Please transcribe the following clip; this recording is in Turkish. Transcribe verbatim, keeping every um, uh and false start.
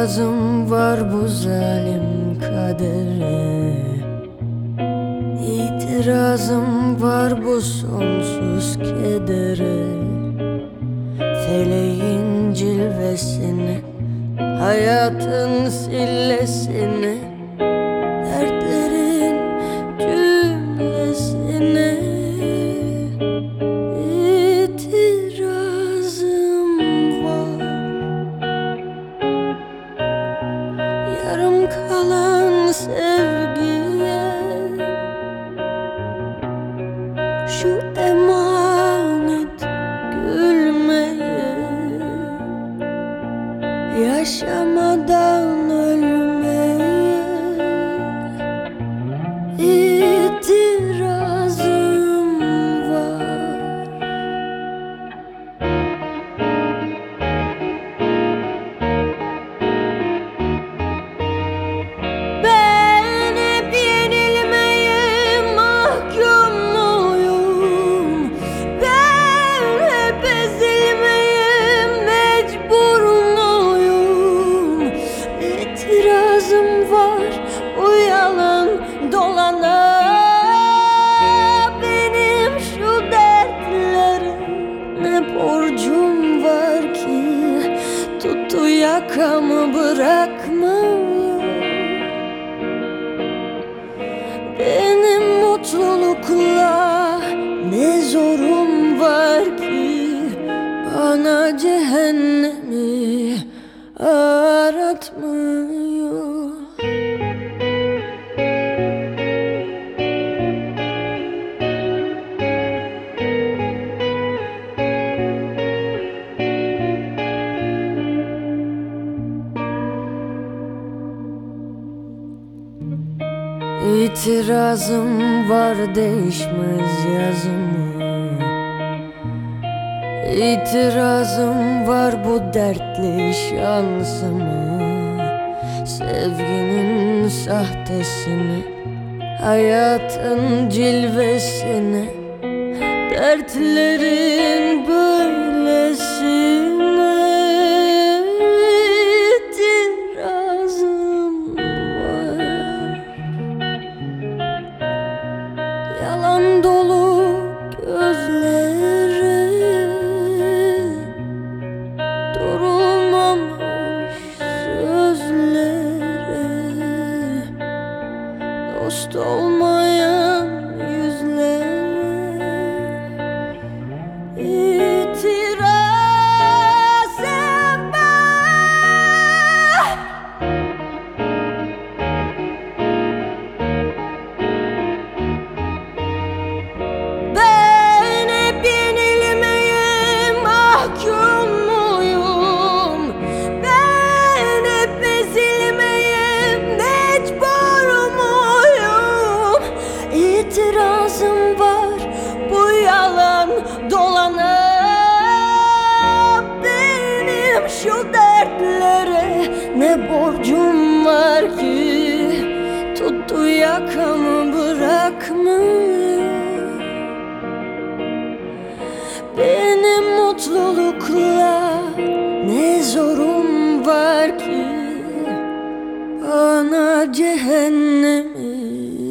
İtirazım var bu zalim kadere, İtirazım var bu sonsuz kedere. Feleğin cilvesine, hayatın sillesine, dertlerin cümlesine itirazım var. Yarım kalan sevgiye, şu emanet gülmeye, yaşamadan ölmeye itirazım var. Ben hep yenilmeye mahkum muyum? Ben hep ezilmeye mecbur muyum? İtirazım var bu yalan dolana, benim şu dertlere ne borcum var ki tuttu yakamı bırakmıyor. Benim mutlulukla ne zorum var ki bana cehennemi aratmıyor. İtirazım var değişmez yazımı, İtirazım var bu dertli şansımı. Sevginin sahtesine, hayatın cilvesine, dertlerin böylesine itirazım var. Yalan dolu gözlere, durulmamış sözlere, dost olmayan yüzlere itirazım var. Ben hep yenilmeye mahkum muyum? Ben hep ezilmeye mecbur muyum? İtirazım var bu yalan dolana, benim şu dertlere ne borcum var ki tuttu yakamı bırakmıyor. Benim mutlulukla ne zorum var ki bana cehennemi